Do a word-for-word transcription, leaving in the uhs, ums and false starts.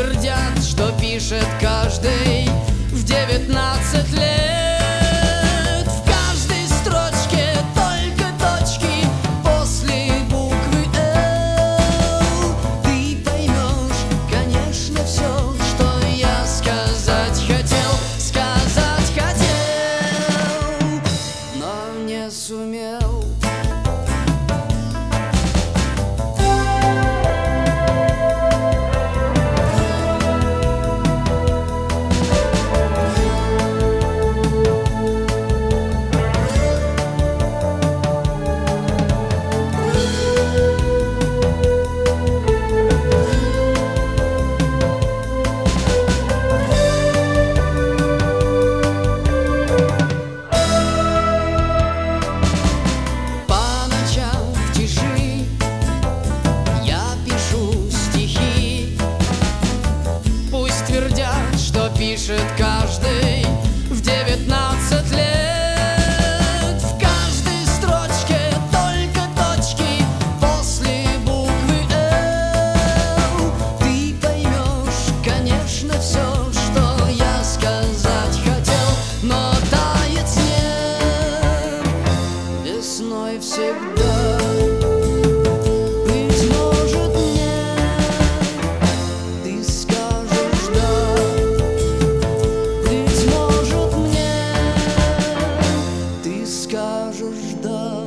твердят, что пишет каждый в девятнадцать лет. В каждой строчке только точки после буквы «Л». Ты поймешь, конечно, все, что я сказать хотел, сказать хотел, но не сумел. Твердят, что пишет каждый в девятнадцать лет. В каждой строчке только точки после буквы «Л». Ты поймешь, конечно, все, что я сказать хотел, но тает снег весной всегда. Скажешь да.